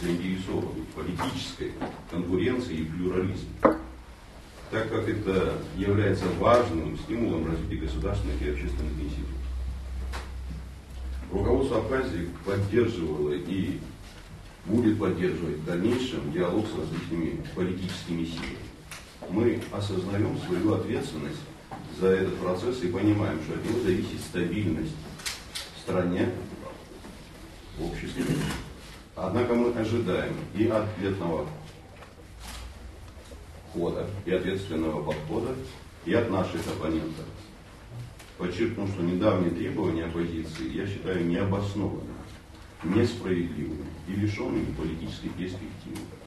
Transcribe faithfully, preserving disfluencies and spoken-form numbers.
заинтересованы в политической конкуренции и плюрализме, так как это является важным стимулом развития государственных и общественных институтов. Руководство Абхазии поддерживало и будет поддерживать в дальнейшем диалог с различными политическими силами. Мы осознаем свою ответственность за этот процесс и понимаем, что от него зависит стабильность в стране, в обществе. Однако мы ожидаем и ответного хода, и ответственного подхода, и от наших оппонентов. Подчеркну, что недавние требования оппозиции я считаю необоснованными, несправедливыми и лишенными политической перспективы.